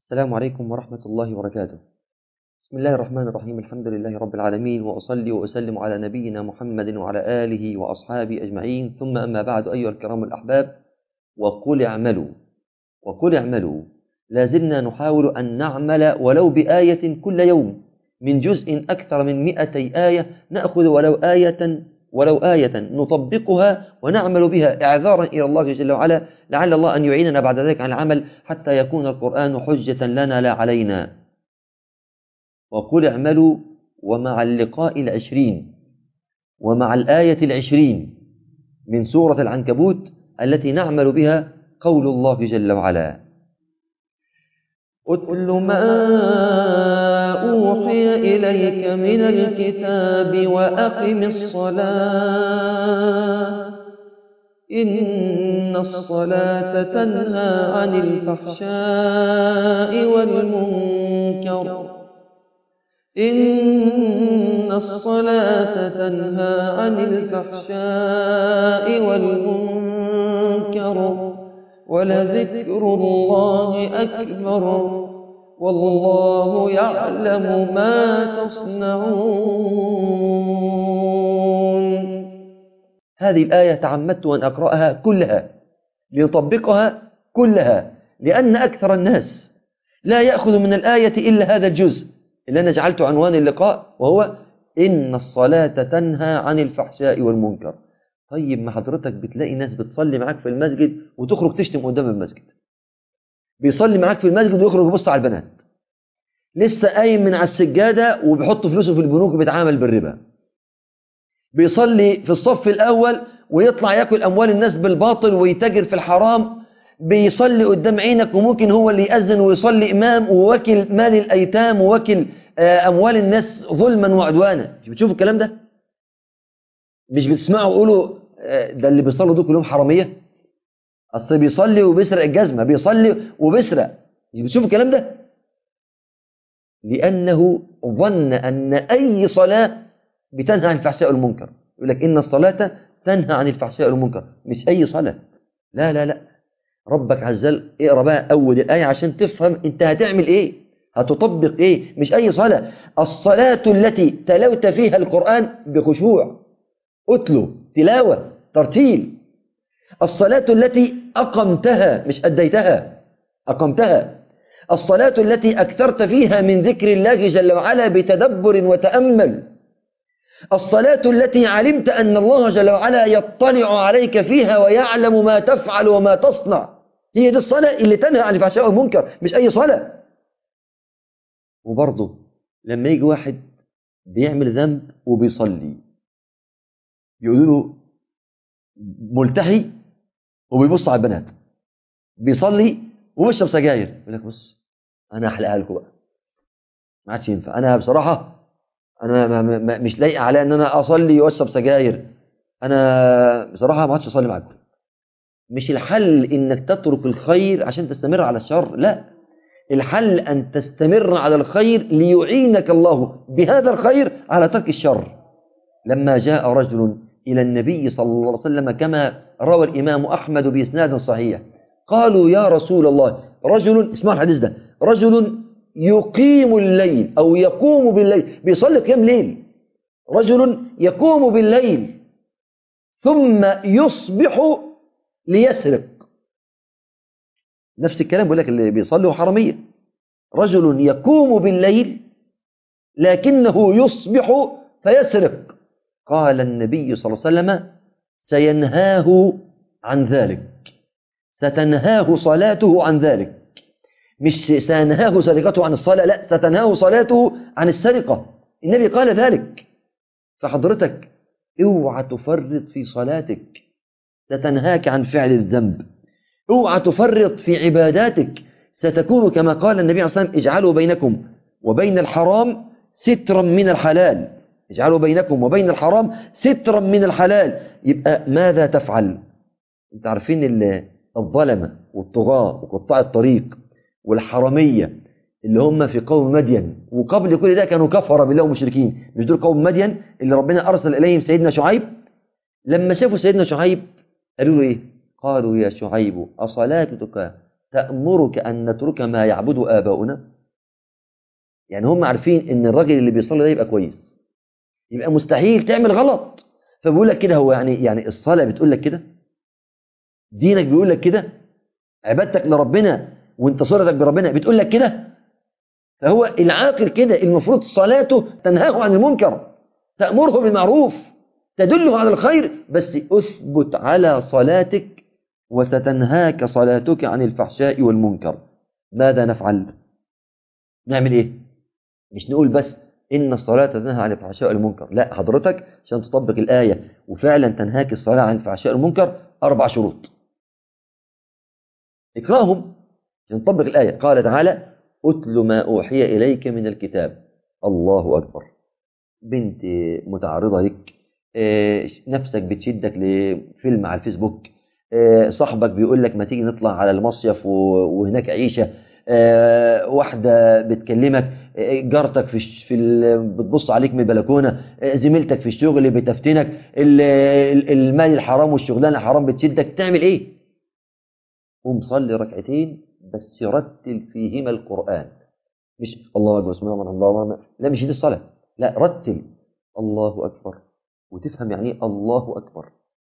السلام عليكم ورحمة الله وبركاته. بسم الله الرحمن الرحيم، الحمد لله رب العالمين، وأصلي وأسلم على نبينا محمد وعلى آله وأصحابه أجمعين، ثم أما بعد. أيها الكرام الأحباب، وقل اعملوا لازلنا نحاول أن نعمل ولو بآية كل يوم، من جزء أكثر من 200 آية، نأخذ ولو آية نطبقها ونعمل بها إعذارا إلى الله جل وعلا، لعل الله أن يعيننا بعد ذلك عن العمل حتى يكون القرآن حجة لنا لا علينا. وقل اعملوا، ومع اللقاء 20 ومع الآية 20 من سورة العنكبوت التي نعمل بها قول الله جل وعلا: أتل ما أوحي إليك من الكتاب وأقم الصلاة إن الصلاة تنهى عن الفحشاء والمنكر إن الصلاة تنهى عن الفحشاء والمنكر ولذكر الله أكبر والله يعلم ما تصنعون. هذه الآية تعمدت أن أقرأها كلها لنطبقها كلها، لأن أكثر الناس لا يأخذ من الآية إلا هذا الجزء اللي أنا جعلته عنوان اللقاء، وهو إن الصلاة تنهى عن الفحشاء والمنكر. طيب، ما حضرتك بتلاقي ناس بتصلي معاك في المسجد وتخرج تشتم قدام المسجد، بيصلي معاك في المسجد ويخرج يبص على البنات، لسه قايم من على السجادة وبيحط فلوسه في البنوك وبيتعامل بالربا، بيصلي في الصف الأول ويطلع ياكل أموال الناس بالباطل ويتاجر في الحرام، بيصلي قدام عينك وممكن هو اللي يأذن ويصلي إمام ووكل مال الأيتام ووكل أموال الناس ظلما وعدوانا. مش بتشوفوا الكلام ده؟ مش بتسمعوا يقولوا ده اللي بيصلوا دول كلهم حرامية؟ أصل بيصلي وبيسرق الجزمة، بيصلي وبيسرق. مش بتشوفوا الكلام ده؟ لأنه ظن أن أي صلاة بتنهى عن الفحشاء والمنكر. يقول لك إن الصلاة تنهى عن الفحشاء والمنكر. مش أي صلاة، لا لا لا، ربك عز وجل. اقرأ بقى أول الآية عشان تفهم أنت هتعمل إيه، هتطبق إيه. مش أي صلاة، الصلاة التي تلوت فيها القرآن بخشوع، أتلو، تلاوة، ترتيل. الصلاة التي أقمتها، مش أديتها، أقمتها. الصلاة التي أكثرت فيها من ذكر الله جل وعلا بتدبر وتأمل. الصلاة التي علمت أن الله جل وعلا يطلع عليك فيها ويعلم ما تفعل وما تصنع. هي دي الصلاة اللي تنهى عن الفحشاء والمنكر، مش أي صلاة. وبرضه لما يجي واحد بيعمل ذنب وبيصلي، يقولوا له ملتحي وبيبص على البنات، بيصلي وبيشرب سجاير، يقول لك بص أنا أحلقها لكم بقى، ما عادش ينفع. أنا بصراحة أنا مش لايق على أن أنا أصلي وأشرب سجاير، أنا بصراحة ما عادش أصلي معاكم. مش الحل إنك تترك الخير عشان تستمر على الشر، لا، الحل أن تستمر على الخير ليعينك الله بهذا الخير على ترك الشر. لما جاء رجل إلى النبي صلى الله عليه وسلم كما روى الإمام أحمد بإسناد صحيح، قالوا يا رسول الله، رجل، اسمعوا الحديث ده، رجل يقيم الليل أو يقوم بالليل، بيصلي قيام ليل، رجل يقوم بالليل ثم يصبح ليسرق. نفس الكلام بيقول لك اللي بيصلي هو حرامية. رجل يقوم بالليل لكنه يصبح فيسرق. قال النبي صلى الله عليه وسلم سينهاه عن ذلك، ستنهاه صلاته عن ذلك. مش سينهاه سرقته عن الصلاة، لا، ستنهاه صلاته عن السرقة. النبي قال ذلك. فحضرتك اوعى تفرط في صلاتك، ستنهاك عن فعل الذنب. اوعى تفرط في عباداتك، ستكون كما قال النبي عليه الصلاة والسلام اجعلوا بينكم وبين الحرام سترا من الحلال، اجعلوا بينكم وبين الحرام سترا من الحلال. يبقى ماذا تفعل؟ انت عارفين الظلمة والطغاة وقطاع الطريق والحرامية اللي هم في قوم مدين، وقبل كل ده كانوا كفر بالله ومشركين. مش دول قوم مدين اللي ربنا أرسل إليهم سيدنا شعيب؟ لما شافوا سيدنا شعيب قالوا له إيه؟ قالوا يا شعيب أصلاتك تأمرك أن نترك ما يعبد آباؤنا؟ يعني هم عارفين إن الراجل اللي بيصلي ده يبقى كويس، يبقى مستحيل تعمل غلط. فبيقول لك كده، هو يعني الصلاة بتقول لك كده، دينك بيقول لك كده، عبادتك لربنا وانتصارتك بربنا بتقول لك كده. فهو العاقل كده المفروض صلاته تنهاه عن المنكر، تأمره بالمعروف، تدله على الخير، بس أثبت على صلاتك وستنهاك صلاتك عن الفحشاء والمنكر. ماذا نفعل؟ نعمل إيه؟ مش نقول بس إن الصلاة تنهى عن الفحشاء والمنكر، لا، حضرتك عشان تطبق الآية وفعلا تنهاك الصلاة عن الفحشاء والمنكر 4 شروط اقرأهم عشان تطبق الآية. قال تعالى: أتل ما أوحي إليك من الكتاب. الله أكبر. بنت متعرضة لك، نفسك بتشدك لفيلم على الفيسبوك، صاحبك بيقول لك ما تيجي نطلع على المصيف وهناك عيشة، واحدة بتكلمك، جارتك بتبص عليك من البلكونة، زميلتك في الشغل بتفتنك، المال الحرام والشغلانة الحرام بتشدك. تعمل ايه؟ قوم صلي ركعتين بس رتل فيهما القرآن. مش الله أكبر بسم الله الرحمن الرحيم الله، لا، مش دي الصلاة، لا، رتل الله أكبر وتفهم يعني ايه الله أكبر.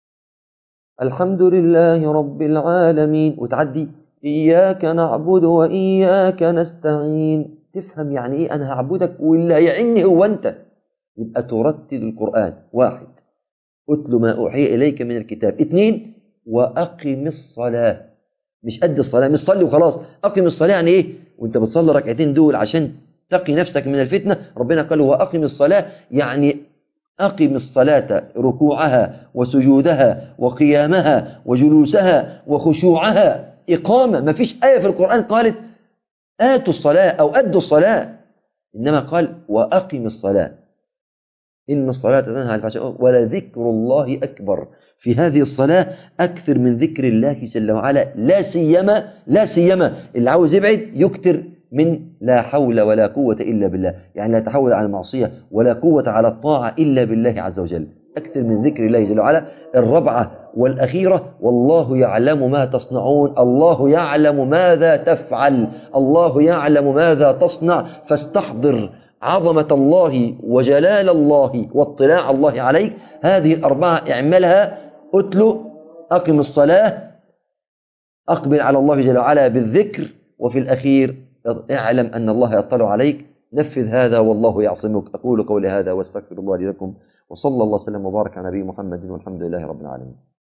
الحمد لله رب العالمين، وتعدي إياك نعبد وإياك نستعين، تفهم يعني إيه أنا هعبدك واللي هيعني هو أنت. يبقى ترتل القرآن. 1 أتل ما أوحي إليك من الكتاب. 2 وأقم الصلاة. مش قد الصلاة، مش صلي وخلاص، أقم الصلاة يعني إيه؟ وأنت بتصلي ركعتين دول عشان تقي نفسك من الفتنة، ربنا قال وأقم الصلاة، يعني أقم الصلاة ركوعها وسجودها وقيامها وجلوسها وخشوعها إقامة. ما فيش آية في القرآن قالت آتوا الصلاة أو أدوا الصلاة، إنما قال وأقم الصلاة. إن الصلاة تنهى عن الفحشاء ولذكر الله أكبر. في هذه الصلاة أكثر من ذكر الله جل وعلا، لا سيما اللي عاوز يبعد يكتر من لا حول ولا قوة إلا بالله، يعني لا تحول على المعصية ولا قوة على الطاعة إلا بالله عز وجل. أكثر من ذكر الله جل وعلا. 4 والأخيرة: والله يعلم ما تصنعون. الله يعلم ماذا تفعل، الله يعلم ماذا تصنع، فاستحضر عظمة الله وجلال الله واطلاع الله عليك. هذه 4 اعملها. أتلو، أقم الصلاة، أقبل على الله جل وعلا بالذكر، وفي الأخير اعلم أن الله يطلع عليك. نفذ هذا والله يعصمك. أقول قولي هذا واستغفر الله لي لكم، وصلى الله وسلم وبارك على نبي محمد والحمد لله رب العالمين.